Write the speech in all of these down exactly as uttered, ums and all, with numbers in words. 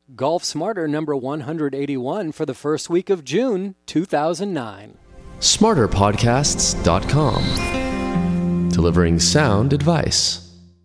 Golf Smarter number one hundred eighty-one for the first week of June two thousand nine. smarter podcasts dot com. Delivering sound advice.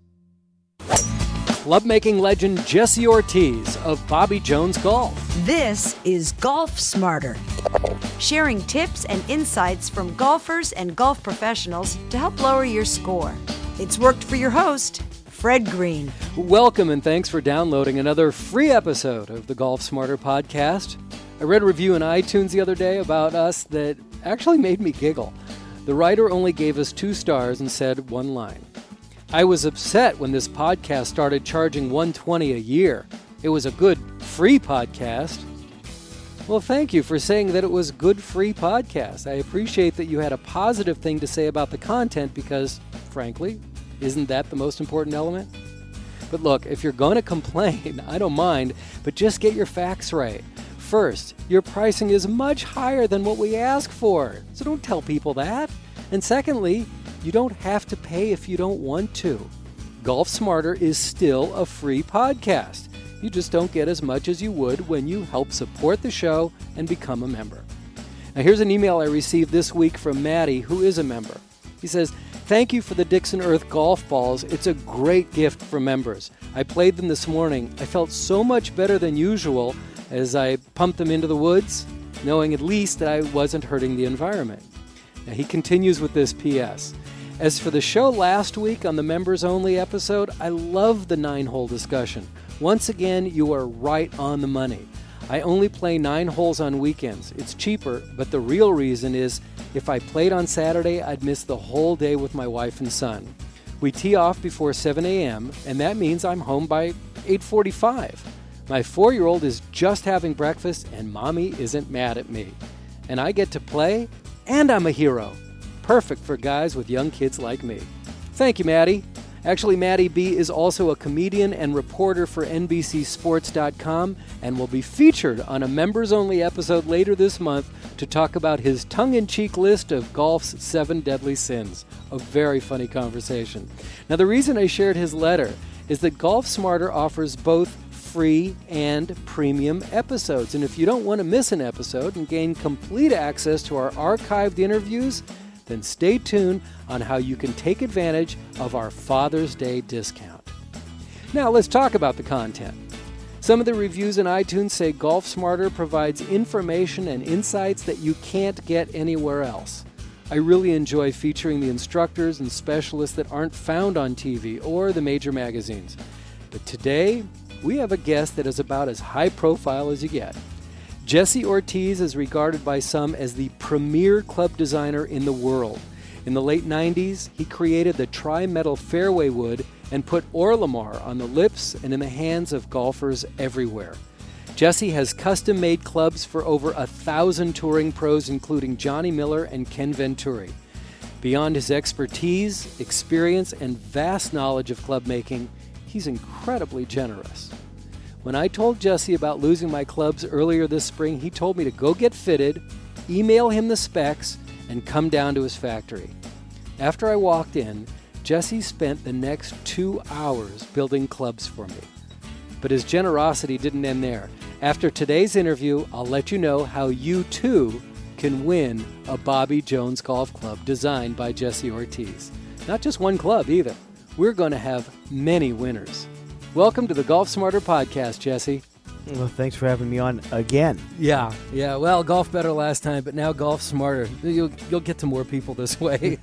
Club-making legend Jesse Ortiz of Bobby Jones Golf. This is Golf Smarter, sharing tips and insights from golfers and golf professionals to help lower your score. It's worked for your host, Fred Green. Welcome and thanks for downloading another free episode of the Golf Smarter podcast. I read a review in iTunes the other day about us that actually made me giggle. The writer only gave us two stars and said one line. I was upset when this podcast started charging one hundred twenty dollars a year. It was a good free podcast. Well, thank you for saying that it was good free podcast. I appreciate that you had a positive thing to say about the content because, frankly, isn't that the most important element? But look, if you're going to complain, I don't mind, but just get your facts right. First, your pricing is much higher than what we ask for, so don't tell people that. And secondly, you don't have to pay if you don't want to. Golf Smarter is still a free podcast. You just don't get as much as you would when you help support the show and become a member. Now here's an email I received this week from Maddie, who is a member. He says, thank you for the Dixon Earth golf balls. It's a great gift for members. I played them this morning. I felt so much better than usual as I pumped them into the woods, knowing at least that I wasn't hurting the environment. Now he continues with this P S As for the show last week on the members only episode, I love the nine-hole discussion. Once again, you are right on the money. I only play nine holes on weekends. It's cheaper, but the real reason is if I played on Saturday, I'd miss the whole day with my wife and son. We tee off before seven a.m., and that means I'm home by eight forty-five. My four-year-old is just having breakfast, and Mommy isn't mad at me. And I get to play, and I'm a hero. Perfect for guys with young kids like me. Thank you, Maddie. Actually, Maddie B. is also a comedian and reporter for N B C Sports dot com and will be featured on a members-only episode later this month to talk about his tongue-in-cheek list of golf's seven deadly sins. A very funny conversation. Now, the reason I shared his letter is that Golf Smarter offers both free and premium episodes. And if you don't want to miss an episode and gain complete access to our archived interviews, then stay tuned on how you can take advantage of our Father's Day discount. Now let's talk about the content. Some of the reviews in iTunes say Golf Smarter provides information and insights that you can't get anywhere else. I really enjoy featuring the instructors and specialists that aren't found on T V or the major magazines. But today, we have a guest that is about as high profile as you get. Jesse Ortiz is regarded by some as the premier club designer in the world. In the late nineties, he created the tri-metal fairway wood and put Orlamar on the lips and in the hands of golfers everywhere. Jesse has custom-made clubs for over a thousand touring pros, including Johnny Miller and Ken Venturi. Beyond his expertise, experience, and vast knowledge of club making, he's incredibly generous. When I told Jesse about losing my clubs earlier this spring, he told me to go get fitted, email him the specs, and come down to his factory. After I walked in, Jesse spent the next two hours building clubs for me. But his generosity didn't end there. After today's interview, I'll let you know how you too can win a Bobby Jones golf club designed by Jesse Ortiz. Not just one club either. We're going to have many winners. Welcome to the Golf Smarter podcast, Jesse. Well, thanks for having me on again. Yeah, yeah. Well, golf better last time, but now Golf Smarter. You'll you'll get to more people this way.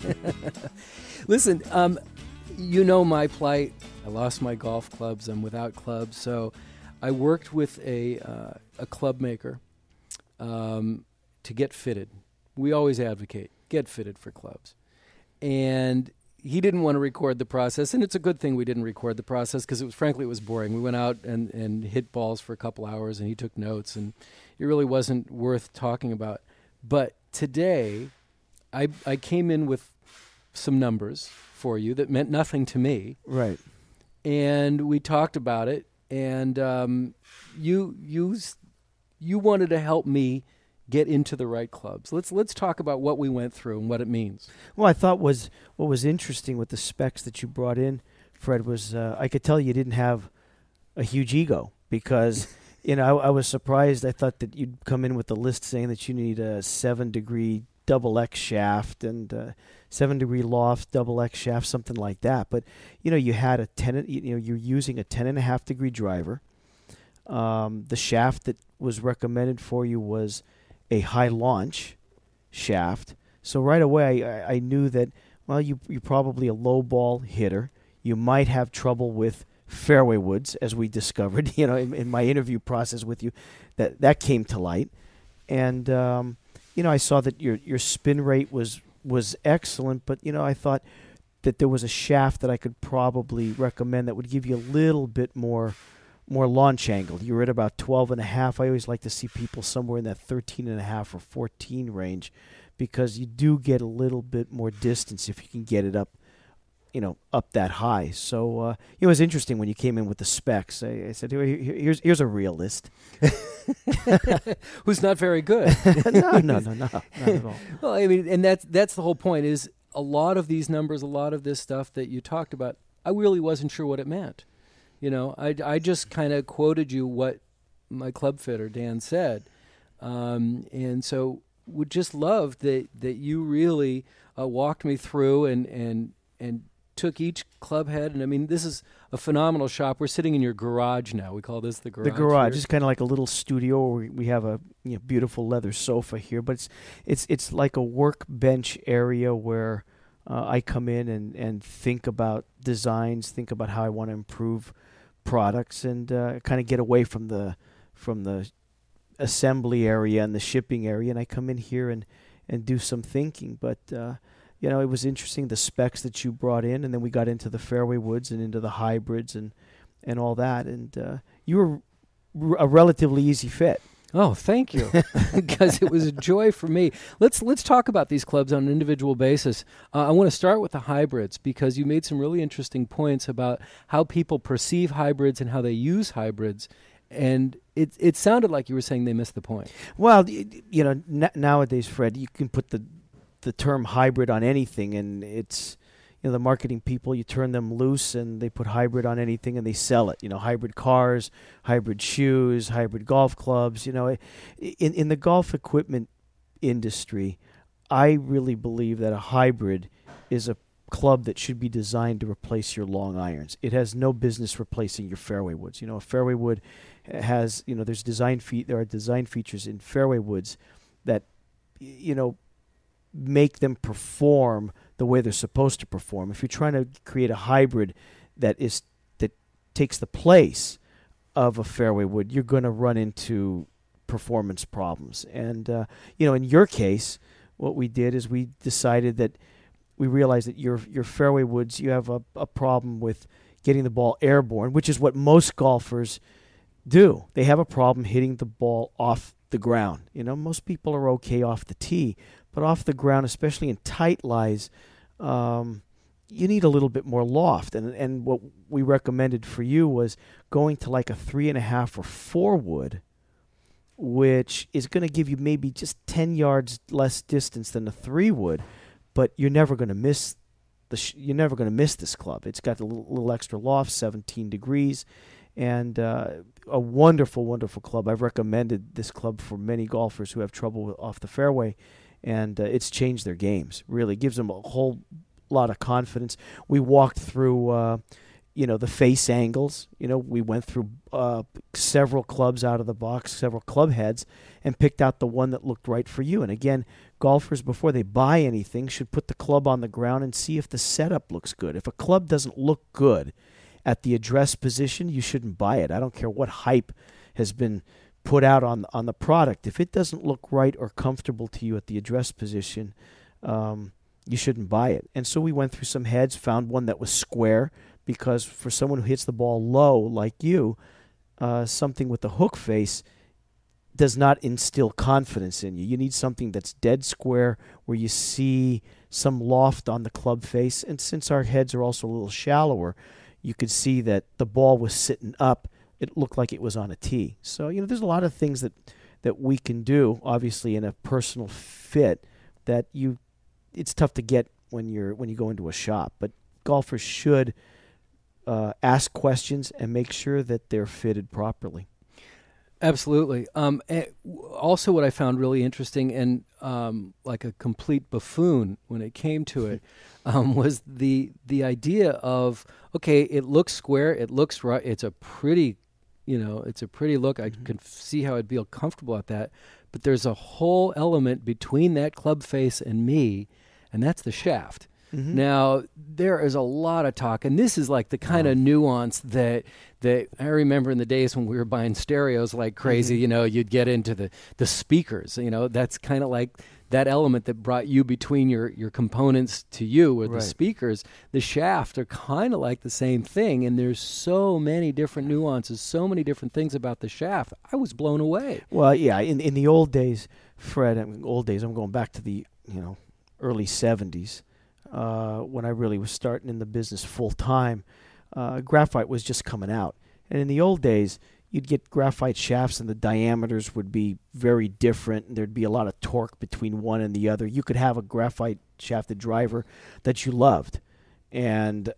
Listen, um, you know my plight. I lost my golf clubs. I'm without clubs, so I worked with a uh, a club maker um, to get fitted. We always advocate get fitted for clubs, and he didn't want to record the process, and it's a good thing we didn't record the process because it was, frankly, it was boring. We went out and, and hit balls for a couple hours, and he took notes, and it really wasn't worth talking about. But today, I I came in with some numbers for you that meant nothing to me. Right. And we talked about it, and um, you you you wanted to help me get into the right clubs. Let's let's talk about what we went through and what it means. Well, I thought was what was interesting with the specs that you brought in, Fred, was uh, I could tell you didn't have a huge ego because you know, I, I was surprised. I thought that you'd come in with a list saying that you need a seven degree double X shaft and uh, seven degree loft, double X shaft, something like that. But you know, you had a ten. You know, you're using a ten and a half degree driver. Um, the shaft that was recommended for you was a high launch shaft. So right away, I, I knew that. Well, you you're probably a low ball hitter. You might have trouble with fairway woods, as we discovered, you know, in, in my interview process with you, that that came to light, and um, you know, I saw that your your spin rate was was excellent, but you know, I thought that there was a shaft that I could probably recommend that would give you a little bit more more launch angle. You were at about twelve and a half. I always like to see people somewhere in that thirteen and a half or fourteen range, because you do get a little bit more distance if you can get it up. You know, up that high. So uh, it was interesting when you came in with the specs. I, I said, Here, "Here's here's a realist who's not very good." no, no, no, no, not at all. Well, I mean, and that's that's the whole point. Is a lot of these numbers, a lot of this stuff that you talked about, I really wasn't sure what it meant. You know, I I just kind of quoted you what my club fitter Dan said, um, and so would just love that that you really uh, walked me through and and and. took each club head, and I mean, this is a phenomenal shop. We're sitting in your garage now. We call this the garage. The garage here. is kind of like a little studio. Where we have a you know, beautiful leather sofa here, but it's it's it's like a workbench area where uh, I come in and, and think about designs, think about how I want to improve products, and uh, kind of get away from the from the assembly area and the shipping area. And I come in here and, and do some thinking, but. Uh, You know, it was interesting, the specs that you brought in, and then we got into the fairway woods and into the hybrids and, and all that. And uh, you were r- a relatively easy fit. Oh, thank you, because it was a joy for me. Let's let's talk about these clubs on an individual basis. Uh, I want to start with the hybrids, because you made some really interesting points about how people perceive hybrids and how they use hybrids. And it it sounded like you were saying they missed the point. Well, you know, n- nowadays, Fred, you can put the the term hybrid on anything, and it's, you know, the marketing people, you turn them loose and they put hybrid on anything and they sell it. You know, hybrid cars, hybrid shoes, hybrid golf clubs. You know, in in the golf equipment industry, I really believe that a hybrid is a club that should be designed to replace your long irons. It has no business replacing your fairway woods. You know, a fairway wood has, you know, there's design fe- there are design features in fairway woods that, you know, make them perform the way they're supposed to perform. If you're trying to create a hybrid that is that takes the place of a fairway wood, you're going to run into performance problems. And uh, you know, in your case, what we did is we decided that we realized that your your fairway woods, you have a, a problem with getting the ball airborne, which is what most golfers do. They have a problem hitting the ball off the ground. You know, most people are okay off the tee, but off the ground, especially in tight lies, um, you need a little bit more loft. And and what we recommended for you was going to like a three and a half or four wood, which is going to give you maybe just ten yards less distance than a three wood, but you're never going to miss the sh- you're never going to miss this club. It's got a little, little extra loft, seventeen degrees. And uh, a wonderful, wonderful club. I've recommended this club for many golfers who have trouble with off the fairway, and uh, it's changed their games. Really gives them a whole lot of confidence. We walked through, uh, you know, the face angles. You know, we went through uh, several clubs out of the box, several club heads, and picked out the one that looked right for you. And again, golfers, before they buy anything, should put the club on the ground and see if the setup looks good. If a club doesn't look good at the address position, you shouldn't buy it. I don't care what hype has been put out on on the product. If it doesn't look right or comfortable to you at the address position, um, you shouldn't buy it. And so we went through some heads, found one that was square, because for someone who hits the ball low like you, uh, something with the hook face does not instill confidence in you. You need something that's dead square, where you see some loft on the club face. And since our heads are also a little shallower, you could see that the ball was sitting up. It looked like it was on a tee. So, you know, there's a lot of things that, that we can do, obviously, in a personal fit that you it's tough to get when you're when you go into a shop. But golfers should uh, ask questions and make sure that they're fitted properly. Absolutely. Um, also, what I found really interesting and um, like a complete buffoon when it came to it um, was the the idea of, okay, it looks square, it looks right, it's a pretty, you know, it's a pretty look. Mm-hmm. I can f- see how I'd feel comfortable at that. But there's a whole element between that club face and me, and that's the shaft. Mm-hmm. Now, there is a lot of talk, and this is like the kind wow. of nuance that that I remember in the days when we were buying stereos like crazy. Mm-hmm. You know, you'd get into the, the speakers. You know, that's kind of like that element that brought you between your, your components to you, or right. the speakers. The shaft are kind of like the same thing, and there's so many different nuances, so many different things about the shaft. I was blown away. Well, yeah, in in the old days, Fred, I mean, old days, I'm going back to the, you know, early seventies. Uh, when I really was starting in the business full time, uh, graphite was just coming out. And in the old days, you'd get graphite shafts and the diameters would be very different, and there'd be a lot of torque between one and the other. You could have a graphite shafted driver that you loved, and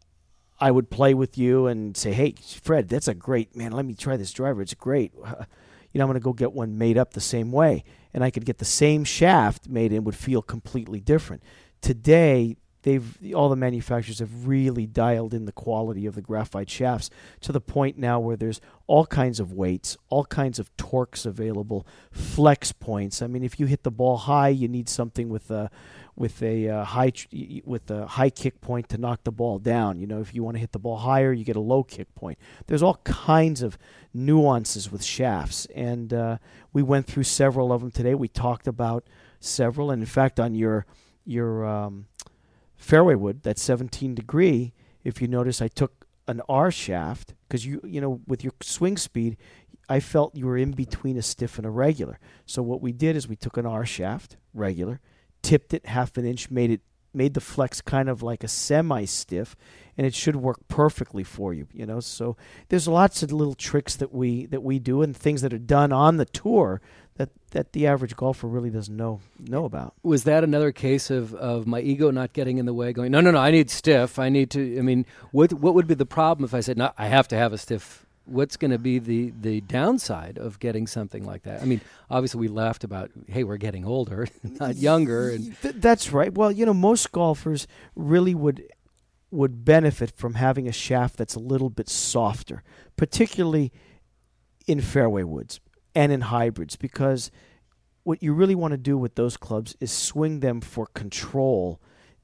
I would play with you and say, hey, Fred, that's a great, man, let me try this driver. It's great. Uh, you know, I'm going to go get one made up the same way. And I could get the same shaft made and would feel completely different. Today, they've all the manufacturers have really dialed in the quality of the graphite shafts to the point now where there's all kinds of weights, all kinds of torques available, flex points. I mean, if you hit the ball high, you need something with a with a uh, high tr- with a high kick point to knock the ball down. You know, if you want to hit the ball higher, you get a low kick point. There's all kinds of nuances with shafts, and uh, we went through several of them today. We talked about several, and in fact, on your your um, fairway wood, that seventeen degree, if you notice, I took an R shaft because you you know with your swing speed, I felt you were in between a stiff and a regular. So what we did is we took an R shaft, regular, tipped it half an inch, made it made the flex kind of like a semi-stiff, and it should work perfectly for you. You know, so there's lots of little tricks that we that we do and things that are done on the tour that that the average golfer really doesn't know know about. Was that another case of, of my ego not getting in the way, going, no, no, no, I need stiff. I need to, I mean, what what would be the problem if I said, no, I have to have a stiff? What's going to be the, the downside of getting something like that? I mean, obviously we laughed about, hey, we're getting older, not younger. And Th- that's right. Well, you know, most golfers really would would benefit from having a shaft that's a little bit softer, particularly in fairway woods and in hybrids, because what you really want to do with those clubs is swing them for control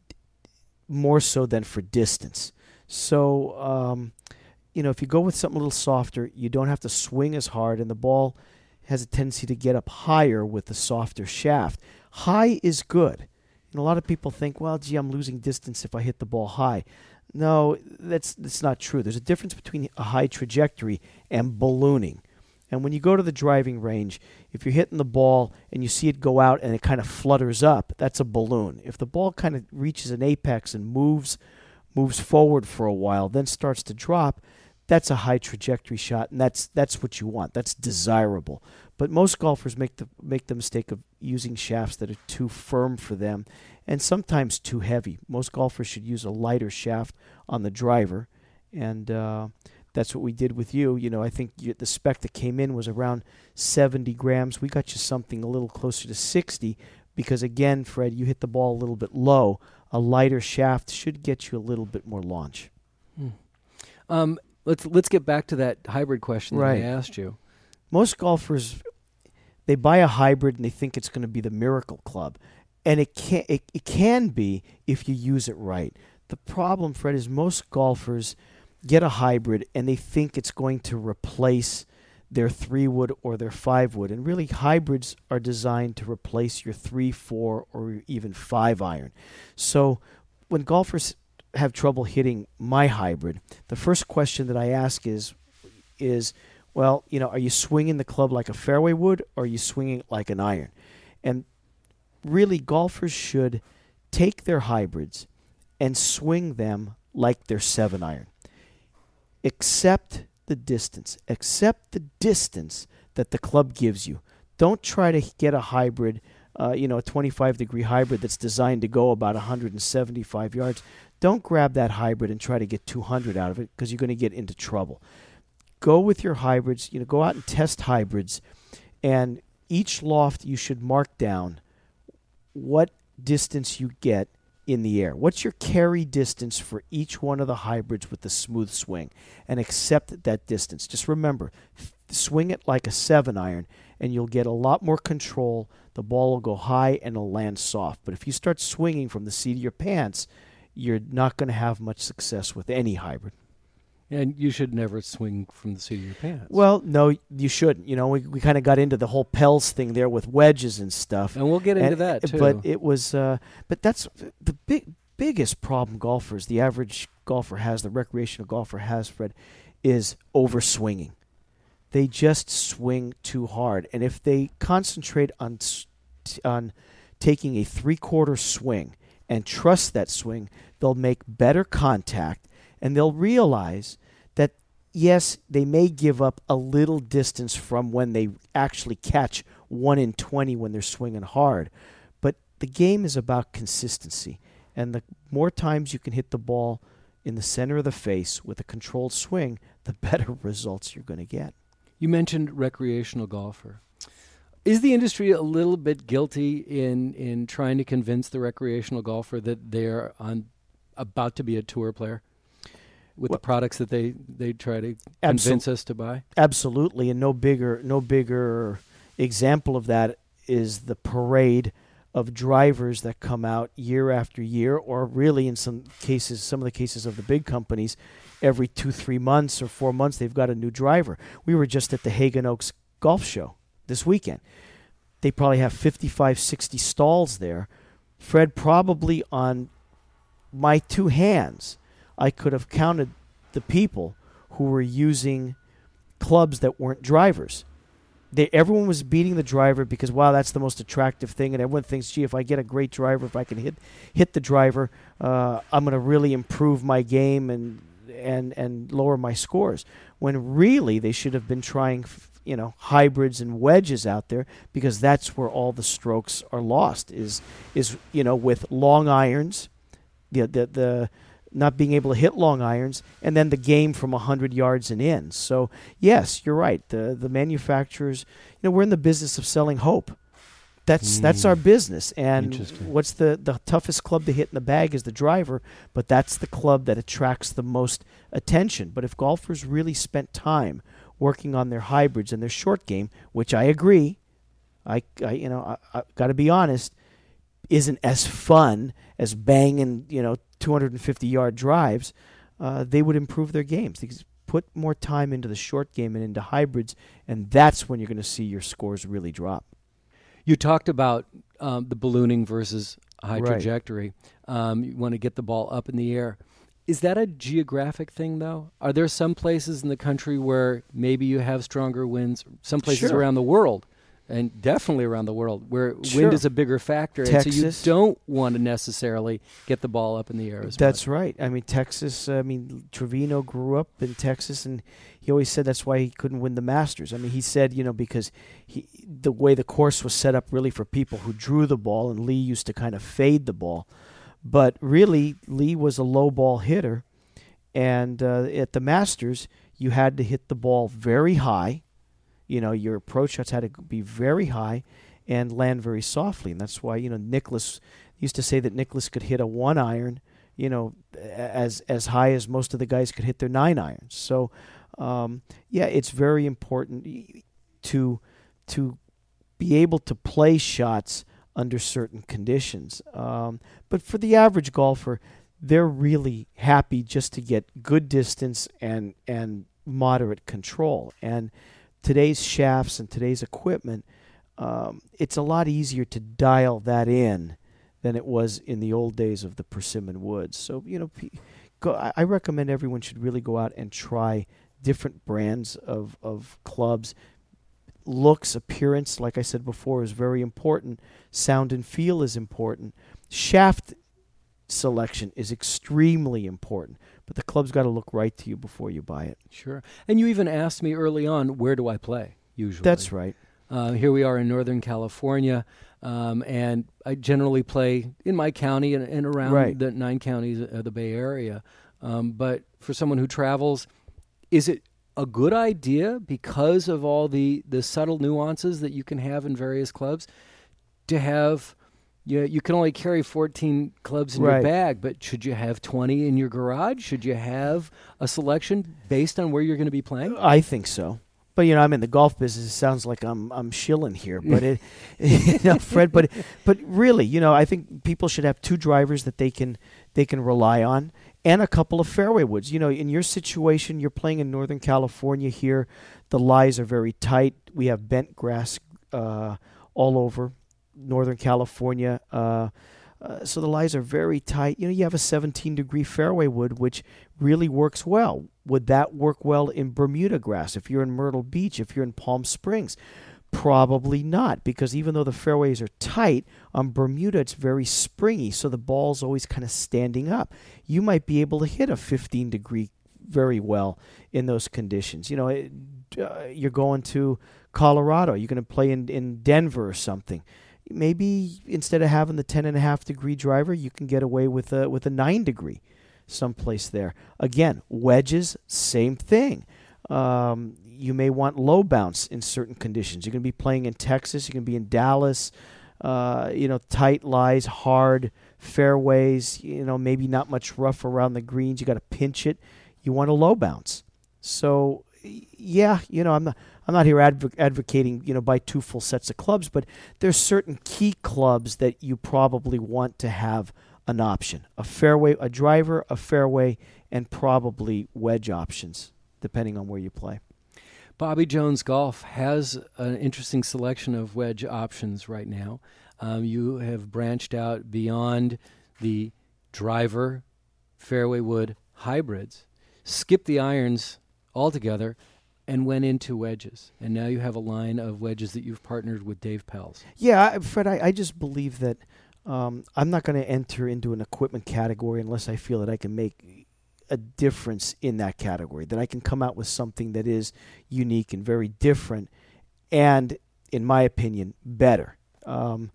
more so than for distance. So, um, you know, if you go with something a little softer, you don't have to swing as hard, and the ball has a tendency to get up higher with the softer shaft. High is good. And a lot of people think, well, gee, I'm losing distance if I hit the ball high. No, that's that's not true. There's a difference between a high trajectory and ballooning. And when you go to the driving range, if you're hitting the ball and you see it go out and it kind of flutters up, that's a balloon. If the ball kind of reaches an apex and moves moves forward for a while, then starts to drop, that's a high trajectory shot, and that's that's what you want. That's desirable. But most golfers make the make the mistake of using shafts that are too firm for them and sometimes too heavy. Most golfers should use a lighter shaft on the driver, and uh, that's what we did with you. You know, I think you, the spec that came in was around seventy grams. We got you something a little closer to sixty because, again, Fred, you hit the ball a little bit low. A lighter shaft should get you a little bit more launch. Hmm. Um, let's let's get back to that hybrid question right. that I asked you. Most golfers, they buy a hybrid and they think it's going to be the miracle club. And it can, it, it can be if you use it right. The problem, Fred, is most golfers get a hybrid and they think it's going to replace their three wood or their five wood. And really, hybrids are designed to replace your three, four, or even five iron. So when golfers have trouble hitting my hybrid, the first question that I ask is, is, well, you know, are you swinging the club like a fairway wood, or are you swinging it like an iron? And really, golfers should take their hybrids and swing them like their seven iron. Accept the distance. Accept the distance that the club gives you. Don't try to get a hybrid, uh, you know, a twenty-five degree hybrid that's designed to go about one hundred seventy-five yards. Don't grab that hybrid and try to get two hundred out of it, because you're going to get into trouble. go with your hybrids. You know, go out and test hybrids, and each loft you should mark down what distance you get in the air. What's your carry distance for each one of the hybrids with the smooth swing, and accept that distance. Just remember, swing it like a seven iron, and you'll get a lot more control. The ball will go high and it'll land soft. But if you start swinging from the seat of your pants, you're not going to have much success with any hybrid. And you should never swing from the seat of your pants. Well, no, you shouldn't. You know, we we kind of got into the whole Pels thing there with wedges and stuff. And we'll get into and, that, too. But it was, uh, but that's the big biggest problem golfers, the average golfer has, the recreational golfer has, Fred, is overswinging. They just swing too hard. And if they concentrate on on taking a three-quarter swing and trust that swing, they'll make better contact, and they'll realize that, yes, they may give up a little distance from when they actually catch one in twenty when they're swinging hard. But the game is about consistency. And the more times you can hit the ball in the center of the face with a controlled swing, the better results you're going to get. You mentioned recreational golfer. Is the industry a little bit guilty in, in trying to convince the recreational golfer that they're on about to be a tour player with well, the products that they, they try to convince absol- us to buy? Absolutely, and no bigger no bigger example of that is the parade of drivers that come out year after year, or really in some cases, some of the cases of the big companies, every two, three months or four months, they've got a new driver. We were just at the Hagen Oaks Golf Show this weekend. They probably have fifty-five, sixty stalls there. Fred, probably on my two hands, I could have counted the people who were using clubs that weren't drivers. They, everyone was beating the driver because, wow, that's the most attractive thing. And everyone thinks, gee, if I get a great driver, if I can hit hit the driver, uh, I'm going to really improve my game and and and lower my scores. When really they should have been trying, you know, hybrids and wedges out there, because that's where all the strokes are lost. Is is you know, with long irons, the the the. not being able to hit long irons, and then the game from one hundred yards and in. So, yes, you're right. The the manufacturers, you know, we're in the business of selling hope. That's mm. that's our business. And what's the, the toughest club to hit in the bag is the driver, but that's the club that attracts the most attention. But if golfers really spent time working on their hybrids and their short game, which I agree, I, I you know, I, I got to be honest, isn't as fun as banging, you know, two hundred fifty yard drives, uh, they would improve their games. They could put more time into the short game and into hybrids, and that's when you're going to see your scores really drop. You talked about um, the ballooning versus high right. trajectory. Um, you want to get the ball up in the air. Is that a geographic thing, though? Are there some places in the country where maybe you have stronger winds, some places sure. around the world, and definitely around the world, where sure. wind is a bigger factor, Texas. and so you don't want to necessarily get the ball up in the air as That's much. right. I mean, Texas, I mean, Trevino grew up in Texas, and he always said that's why he couldn't win the Masters. I mean, he said, you know, because he, the way the course was set up really for people who drew the ball, and Lee used to kind of fade the ball. But really, Lee was a low ball hitter, and uh, at the Masters, you had to hit the ball very high. You know, your approach shots had to be very high and land very softly. And that's why, you know, Nicklaus used to say that Nicklaus could hit a one iron, you know, as as high as most of the guys could hit their nine irons. So, um, yeah, it's very important to to be able to play shots under certain conditions. Um, but for the average golfer, they're really happy just to get good distance and and moderate control. And today's shafts and today's equipment, um, it's a lot easier to dial that in than it was in the old days of the Persimmon Woods. So, you know, go, I recommend everyone should really go out and try different brands of, of clubs. Looks, appearance, like I said before, is very important. Sound and feel is important. Shaft selection is extremely important. But the club's got to look right to you before you buy it. Sure. And you even asked me early on, where do I play, usually? That's right. Uh, here we are in Northern California, um, and I generally play in my county and, and around right. the nine counties of the Bay Area. Um, but for someone who travels, is it a good idea because of all the, the subtle nuances that you can have in various clubs to have, you know, you can only carry fourteen clubs in Right. your bag, but should you have twenty in your garage? Should you have a selection based on where you're going to be playing? I think so. But, you know, I'm in the golf business. It sounds like I'm I'm shilling here. But, it, you know, Fred, but but really, you know, I think people should have two drivers that they can they can rely on and a couple of fairway woods. You know, in your situation, you're playing in Northern California here. The lies are very tight. We have bent grass uh, all over Northern California. Uh, uh, so the lies are very tight. You know, you have a seventeen-degree fairway wood, which really works well. Would that work well in Bermuda grass? If you're in Myrtle Beach, if you're in Palm Springs? Probably not, because even though the fairways are tight, on Bermuda it's very springy, so the ball's always kind of standing up. You might be able to hit a fifteen-degree very well in those conditions. You know, it, uh, you're going to Colorado, you're going to play in, in Denver or something. Maybe instead of having the ten and a half degree driver, you can get away with a with a nine degree someplace there. Again, wedges, same thing. Um, you may want low bounce in certain conditions. You're going to be playing in Texas. You're going to be in Dallas. Uh, you know, tight lies, hard fairways. You know, maybe not much rough around the greens. You got to pinch it. You want a low bounce. So, yeah, you know, I'm not. I'm not here adv- advocating, you know, buy two full sets of clubs, but there's certain key clubs that you probably want to have an option. A fairway, a driver, a fairway, and probably wedge options, depending on where you play. Bobby Jones Golf has an interesting selection of wedge options right now. Um, you have branched out beyond the driver, fairway wood hybrids, skipped the irons altogether, and went into wedges. And now you have a line of wedges that you've partnered with Dave Pelz. Yeah, Fred, I, I just believe that um, I'm not going to enter into an equipment category unless I feel that I can make a difference in that category, that I can come out with something that is unique and very different and, in my opinion, better. Um,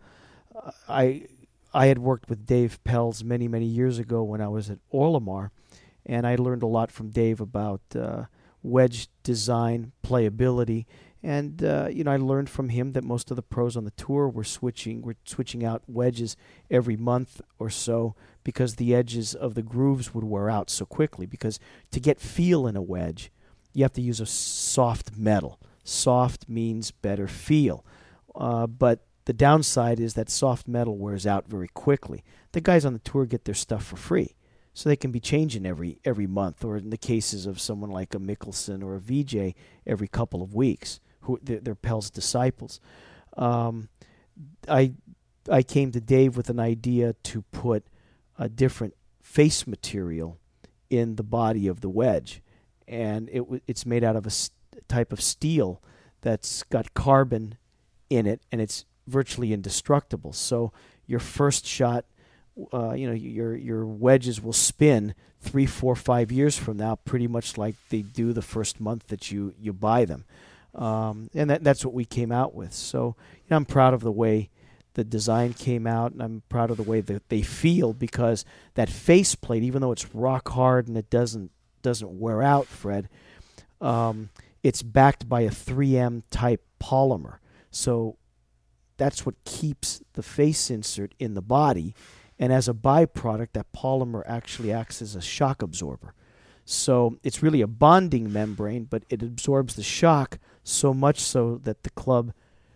I I had worked with Dave Pelz many, many years ago when I was at Orlamar, and I learned a lot from Dave about uh, wedge design, playability, and uh, you know, I learned from him that most of the pros on the tour were switching were switching out wedges every month or so because the edges of the grooves would wear out so quickly. Because to get feel in a wedge, you have to use a soft metal. Soft means better feel, uh, but the downside is that soft metal wears out very quickly. The guys on the tour get their stuff for free, so they can be changing every every month, or in the cases of someone like a Mickelson or a V J, every couple of weeks, who they're, they're Pelz disciples. Um, I I came to Dave with an idea to put a different face material in the body of the wedge, and it w- it's made out of a st- type of steel that's got carbon in it, and it's virtually indestructible. So your first shot, Uh, you know, your your wedges will spin three, four, five years from now, pretty much like they do the first month that you, you buy them, um, and that that's what we came out with. So, you know, I'm proud of the way the design came out, and I'm proud of the way that they feel, because that faceplate, even though it's rock hard and it doesn't doesn't wear out, Fred, um, it's backed by a three M type polymer. So that's what keeps the face insert in the body. And as a byproduct, that polymer actually acts as a shock absorber. So it's really a bonding membrane, but it absorbs the shock so much so that the club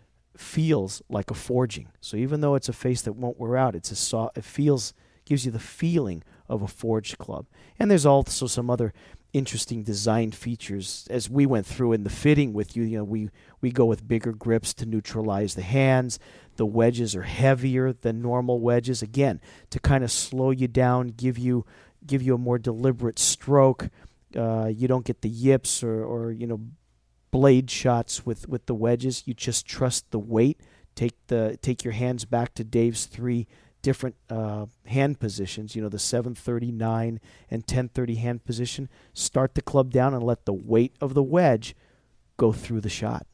feels like a forging. So even though it's a face that won't wear out, it's a soft, it feels, gives you the feeling of a forged club. And there's also some other interesting design features as we went through in the fitting with you. You know, we, we go with bigger grips to neutralize the hands. The wedges are heavier than normal wedges, again, to kind of slow you down, give you give you a more deliberate stroke. Uh, you don't get the yips or, or you know blade shots with, with the wedges. You just trust the weight. Take the take your hands back to Dave's three different uh, hand positions. You know, the seven thirty, nine, and ten thirty hand position. Start the club down and let the weight of the wedge go through the shot.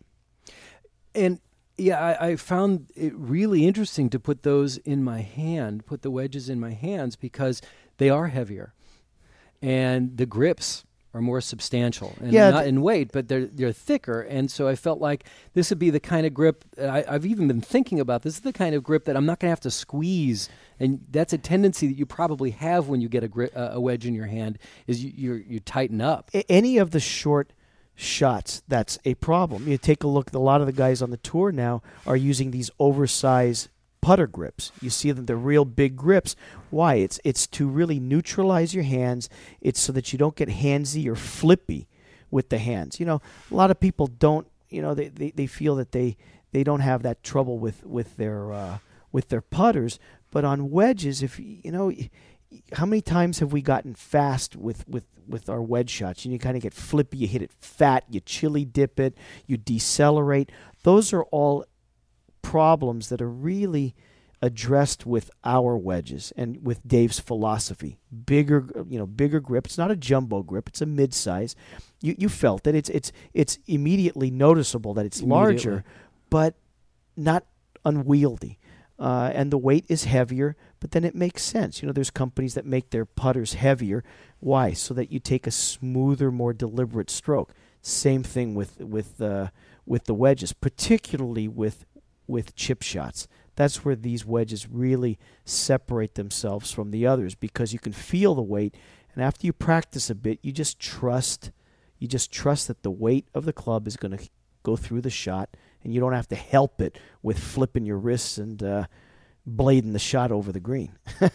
And yeah, I, I found it really interesting to put those in my hand, put the wedges in my hands, because they are heavier. And the grips are more substantial and Yeah, not th- in weight, but they're they're thicker. And so I felt like this would be the kind of grip. I, I've even been thinking about this is the kind of grip that I'm not going to have to squeeze. And that's a tendency that you probably have when you get a grip, uh, a wedge in your hand, is you you you tighten up. A- any of the short shots, that's a problem. You take a look. A lot of the guys on the tour now are using these oversized putter grips. You see them, they're real big grips. Why? It's it's to really neutralize your hands. It's so that you don't get handsy or flippy with the hands. You know, a lot of people don't, you know, they, they, they feel that they, they don't have that trouble with, with their uh, with their putters. But on wedges, if you know, how many times have we gotten fast with, with, with our wedge shots? And you kind of get flippy, you hit it fat, you chili dip it, you decelerate. Those are all problems that are really addressed with our wedges and with Dave's philosophy. Bigger, you know, bigger grip. It's not a jumbo grip. It's a mid-size. You you felt that it's it's it's immediately noticeable that it's larger, but not unwieldy. Uh, and the weight is heavier, but then it makes sense. You know, there's companies that make their putters heavier. Why? So that you take a smoother, more deliberate stroke. Same thing with with uh, with the wedges, particularly with with chip shots. That's where these wedges really separate themselves from the others, because you can feel the weight, and after you practice a bit, you just trust you just trust that the weight of the club is going to go through the shot, and you don't have to help it with flipping your wrists and uh, blading the shot over the green.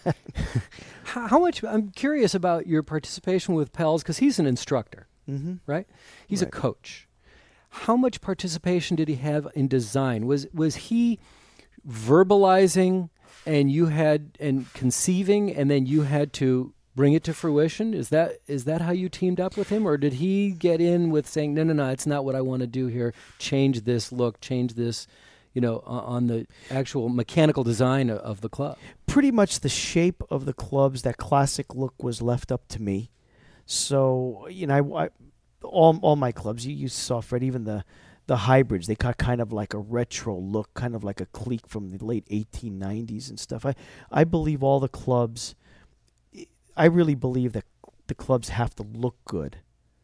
How much? I'm curious about your participation with Pels, because he's an instructor, mm-hmm. right? He's Right. a coach. How much participation did he have in design? Was was he verbalizing and you had and conceiving, and then you had to bring it to fruition? Is that is that how you teamed up with him, or did he get in with saying, no, no, no, it's not what I want to do here. Change this look, change this, you know, on the actual mechanical design of, of the club? Pretty much the shape of the clubs, that classic look, was left up to me. So, you know, I, I all all my clubs, you, you saw, Fred, even the the hybrids, they got kind of like a retro look, kind of like a clique from the late eighteen nineties and stuff. I, I believe all the clubs, I really believe that the clubs have to look good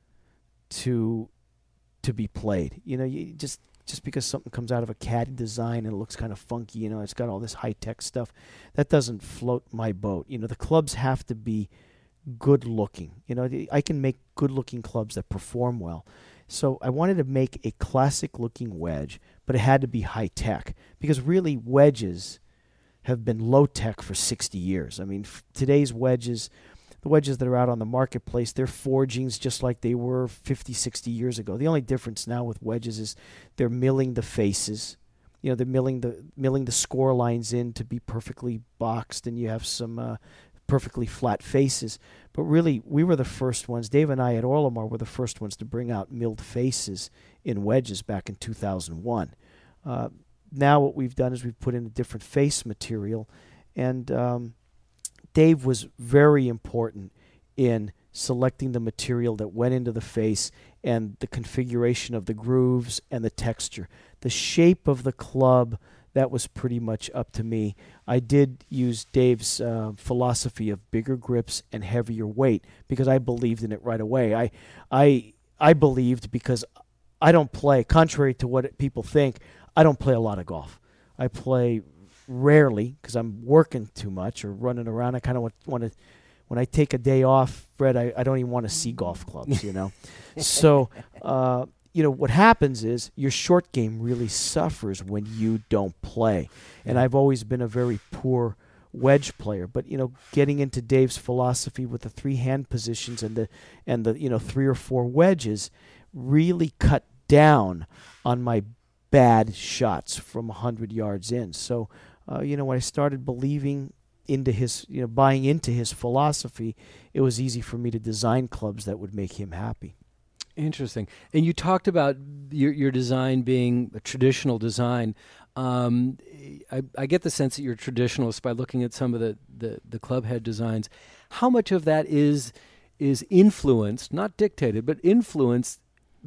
to to be played. You know, you just just because something comes out of a caddy design and it looks kind of funky, you know, it's got all this high-tech stuff, that doesn't float my boat. You know, the clubs have to be good looking. You know, I can make good looking clubs that perform well. So I wanted to make a classic looking wedge, but it had to be high tech, because really wedges have been low tech for sixty years. I mean, f- today's wedges, the wedges that are out on the marketplace, they're forgings just like they were fifty, sixty years ago. The only difference now with wedges is they're milling the faces. You know, they're milling the milling the score lines in to be perfectly boxed, and you have some uh, perfectly flat faces. But really, we were the first ones. Dave and I at Orlamar were the first ones to bring out milled faces in wedges back in two thousand one. Uh, now what we've done is we've put in a different face material, and um, Dave was very important in selecting the material that went into the face and the configuration of the grooves and the texture. The shape of the club, that was pretty much up to me. I did use Dave's uh, philosophy of bigger grips and heavier weight because I believed in it right away. I, I, I believed because I don't play, contrary to what people think, I don't play a lot of golf. I play rarely because I'm working too much or running around. I kind of want, want to, when I take a day off, Fred, I, I don't even want to see golf clubs, you know. So, uh, you know, what happens is your short game really suffers when you don't play. And I've always been a very poor wedge player. But, you know, getting into Dave's philosophy with the three hand positions and the, and the you know, three or four wedges really cut down on my bad shots from one hundred yards in. So, uh, you know, when I started believing into his, you know, buying into his philosophy, it was easy for me to design clubs that would make him happy. Interesting. And you talked about your your design being a traditional design. Um, I, I get the sense that you're a traditionalist by looking at some of the, the, the club head designs. How much of that is is influenced, not dictated, but influenced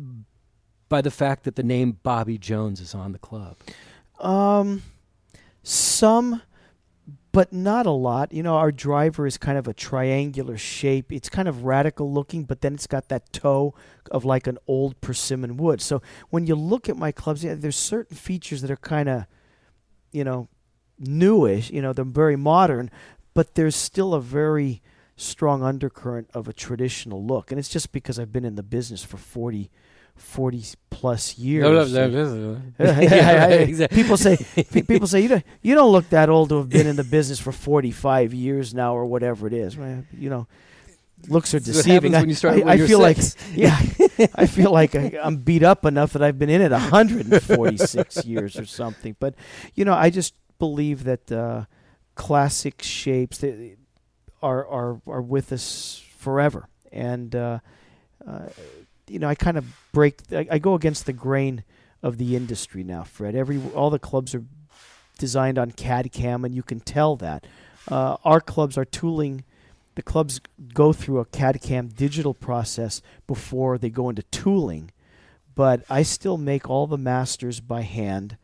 by the fact that the name Bobby Jones is on the club? Um, some, but not a lot. You know, our driver is kind of a triangular shape. It's kind of radical looking, but then it's got that toe of like an old persimmon wood. So when you look at my clubs, yeah, there's certain features that are kind of, you know, newish. You know, they're very modern, but there's still a very strong undercurrent of a traditional look. And it's just because I've been in the business for forty, forty plus years. No, no, no, yeah, yeah, exactly. People say people say you don't you don't look that old to have been in the business for forty-five years now or whatever it is. Well, you know, looks are deceiving. What happens when you start I, when I you're feel six. like yeah, I feel like I, I'm beat up enough that I've been in it one hundred forty-six years or something. But you know, I just believe that uh, classic shapes they, are are are with us forever, and uh, uh, you know, I kind of break. I, I go against the grain of the industry now, Fred. Every all the clubs are designed on C A D C A M, and you can tell that. Uh, our clubs are tooling. The clubs go through a C A D C A M digital process before they go into tooling, but I still make all the masters by hand,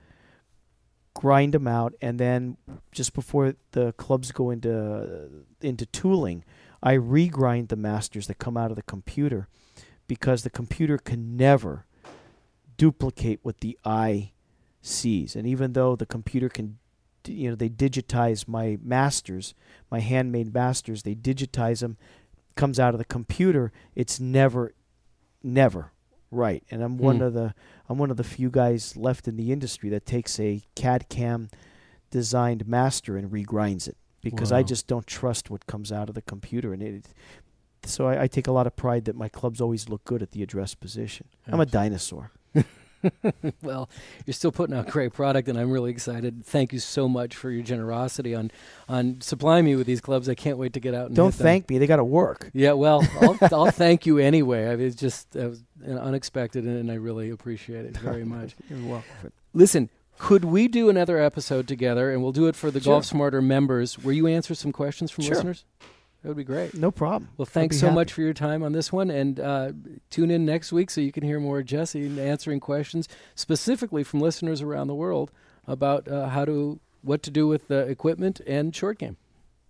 grind them out, and then just before the clubs go into into tooling, I regrind the masters that come out of the computer, because the computer can never duplicate what the eye sees. And even though the computer can, you know, they digitize my masters, my handmade masters, they digitize them, comes out of the computer, it's never, never right. And I'm hmm. one of the, I'm one of the few guys left in the industry that takes a C A D C A M designed master and regrinds it, because wow. I just don't trust what comes out of the computer. And it, so I, I take a lot of pride that my clubs always look good at the address position. Absolutely. I'm a dinosaur. Well, you're still putting out great product, and I'm really excited. Thank you so much for your generosity on on supplying me with these clubs. I can't wait to get out and Don't hit them. thank me. They got to work. Yeah, well, I'll, I'll thank you anyway. I mean, it's just uh, was unexpected, and, and I really appreciate it very much. You're welcome. Listen, could we do another episode together, and we'll do it for the Sure. Golf Smarter members, where you answer some questions from Sure. listeners? That would be great. No problem. Well, thanks be so happy. much for your time on this one, and uh, tune in next week so you can hear more of Jesse answering questions specifically from listeners around the world about uh, how to, what to do with the equipment and short game.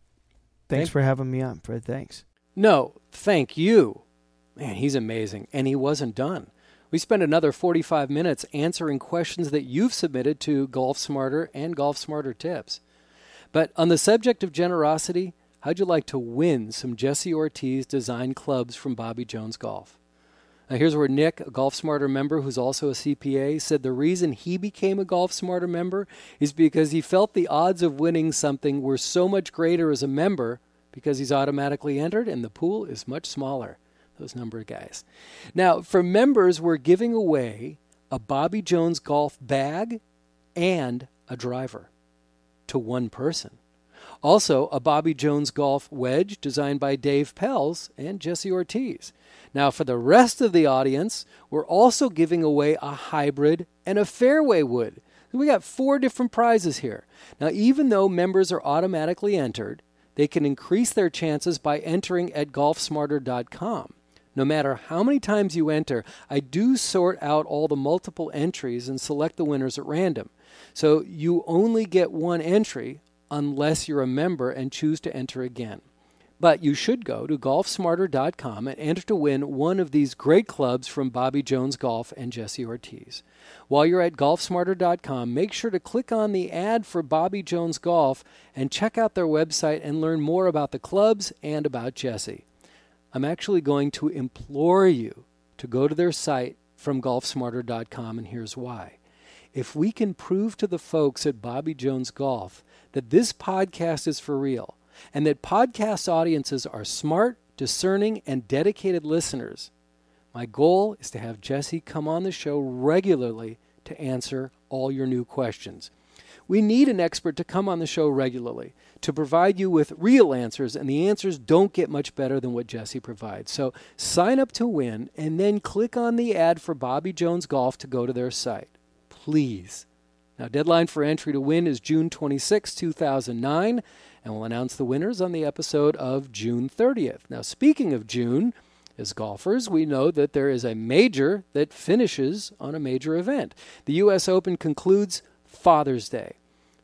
Thanks Thank- for having me on, Fred. Thanks. No, thank you. Man, he's amazing, and he wasn't done. We spent another forty-five minutes answering questions that you've submitted to Golf Smarter and Golf Smarter Tips. But on the subject of generosity, how'd you like to win some Jesse Ortiz designed clubs from Bobby Jones Golf? Now here's where Nick, a Golf Smarter member who's also a C P A, said the reason he became a Golf Smarter member is because he felt the odds of winning something were so much greater as a member because he's automatically entered and the pool is much smaller. Those number of guys. Now, for members, we're giving away a Bobby Jones Golf bag and a driver to one person. Also, a Bobby Jones Golf wedge designed by Dave Pells and Jesse Ortiz. Now, for the rest of the audience, we're also giving away a hybrid and a fairway wood. We got four different prizes here. Now, even though members are automatically entered, they can increase their chances by entering at golf smarter dot com. No matter how many times you enter, I do sort out all the multiple entries and select the winners at random. So you only get one entry unless you're a member and choose to enter again. But you should go to golf smarter dot com and enter to win one of these great clubs from Bobby Jones Golf and Jesse Ortiz. While you're at golf smarter dot com, make sure to click on the ad for Bobby Jones Golf and check out their website and learn more about the clubs and about Jesse. I'm actually going to implore you to go to their site from golf smarter dot com, and here's why. If we can prove to the folks at Bobby Jones Golf that this podcast is for real, and that podcast audiences are smart, discerning, and dedicated listeners, my goal is to have Jesse come on the show regularly to answer all your new questions. We need an expert to come on the show regularly to provide you with real answers, and the answers don't get much better than what Jesse provides. So sign up to win, and then click on the ad for Bobby Jones Golf to go to their site. Please. Now, deadline for entry to win is June twenty-sixth, two thousand nine, and we'll announce the winners on the episode of June thirtieth. Now, speaking of June, as golfers, we know that there is a major that finishes on a major event. The U S Open concludes Father's Day.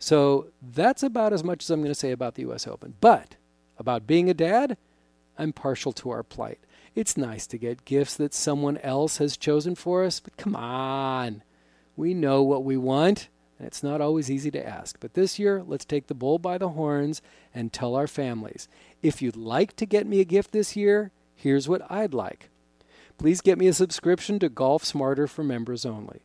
So that's about as much as I'm going to say about the U S Open. But about being a dad, I'm partial to our plight. It's nice to get gifts that someone else has chosen for us, but come on. We know what we want, and it's not always easy to ask. But this year, let's take the bull by the horns and tell our families. If you'd like to get me a gift this year, here's what I'd like. Please get me a subscription to Golf Smarter for members only.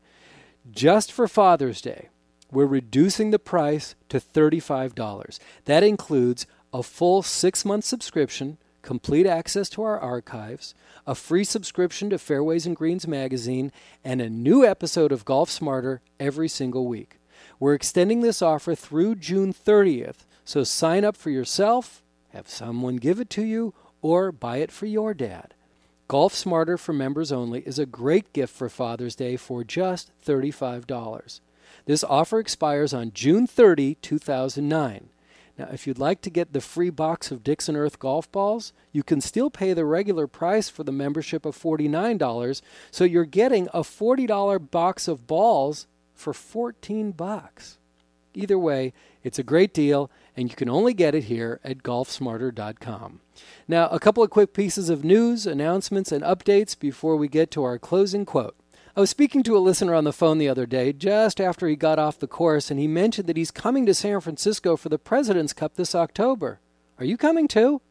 Just for Father's Day, we're reducing the price to thirty-five dollars. That includes a full six-month subscription, complete access to our archives, a free subscription to Fairways and Greens magazine, and a new episode of Golf Smarter every single week. We're extending this offer through June thirtieth, so sign up for yourself, have someone give it to you, or buy it for your dad. Golf Smarter for members only is a great gift for Father's Day for just thirty-five dollars. This offer expires on June thirtieth, two thousand nine. Now, if you'd like to get the free box of Dixon Earth golf balls, you can still pay the regular price for the membership of forty-nine dollars, so you're getting a forty dollars box of balls for fourteen bucks. Either way, it's a great deal, and you can only get it here at golf smarter dot com. Now, a couple of quick pieces of news, announcements, and updates before we get to our closing quote. I was speaking to a listener on the phone the other day, just after he got off the course, and he mentioned that he's coming to San Francisco for the President's Cup this October. Are you coming too?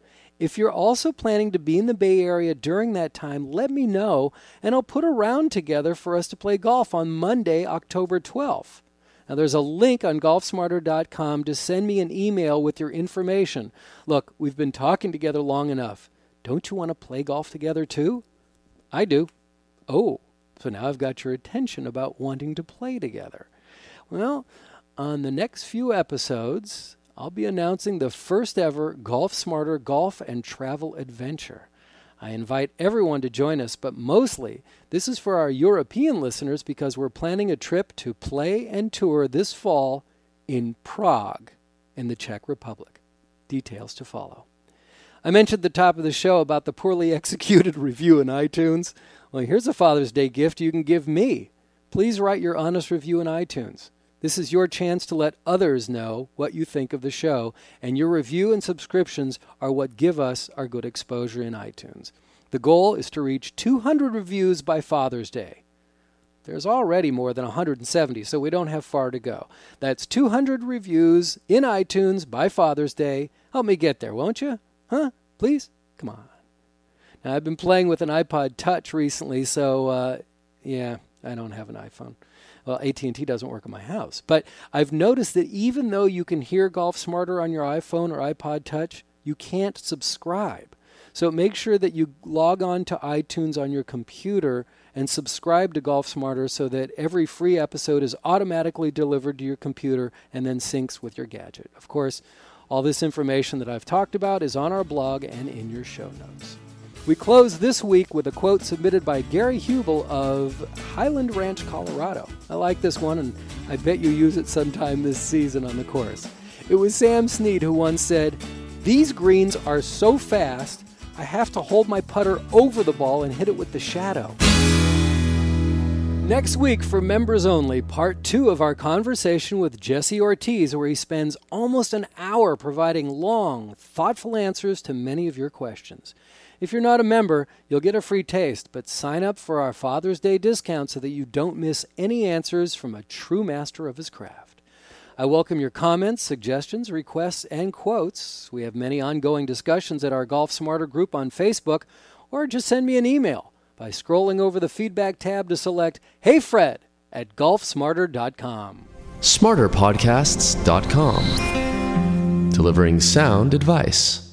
If you're also planning to be in the Bay Area during that time, let me know, and I'll put a round together for us to play golf on Monday, October twelfth. Now, there's a link on golf smarter dot com to send me an email with your information. Look, we've been talking together long enough. Don't you want to play golf together too? I do. Oh, so now I've got your attention about wanting to play together. Well, on the next few episodes, I'll be announcing the first ever Golf Smarter golf and travel adventure. I invite everyone to join us, but mostly this is for our European listeners because we're planning a trip to play and tour this fall in Prague in the Czech Republic. Details to follow. I mentioned at the top of the show about the poorly executed review in iTunes. Well, here's a Father's Day gift you can give me. Please write your honest review in iTunes. This is your chance to let others know what you think of the show, and your review and subscriptions are what give us our good exposure in iTunes. The goal is to reach two hundred reviews by Father's Day. There's already more than one hundred seventy, so we don't have far to go. That's two hundred reviews in iTunes by Father's Day. Help me get there, won't you? Huh? Please? Come on. Now, I've been playing with an iPod Touch recently, so, uh, yeah, I don't have an iPhone. Well, A T and T doesn't work in my house. But I've noticed that even though you can hear Golf Smarter on your iPhone or iPod Touch, you can't subscribe. So make sure that you log on to iTunes on your computer and subscribe to Golf Smarter so that every free episode is automatically delivered to your computer and then syncs with your gadget. Of course, all this information that I've talked about is on our blog and in your show notes. We close this week with a quote submitted by Gary Hubel of Highland Ranch, Colorado. I like this one, and I bet you use it sometime this season on the course. It was Sam Snead who once said, "These greens are so fast, I have to hold my putter over the ball and hit it with the shadow." Next week, for members only, part two of our conversation with Jesse Ortiz, where he spends almost an hour providing long, thoughtful answers to many of your questions. If you're not a member, you'll get a free taste, but sign up for our Father's Day discount so that you don't miss any answers from a true master of his craft. I welcome your comments, suggestions, requests, and quotes. We have many ongoing discussions at our Golf Smarter group on Facebook, or just send me an email by scrolling over the feedback tab to select Hey Fred at golf smarter dot com. smarter podcasts dot com. Delivering sound advice.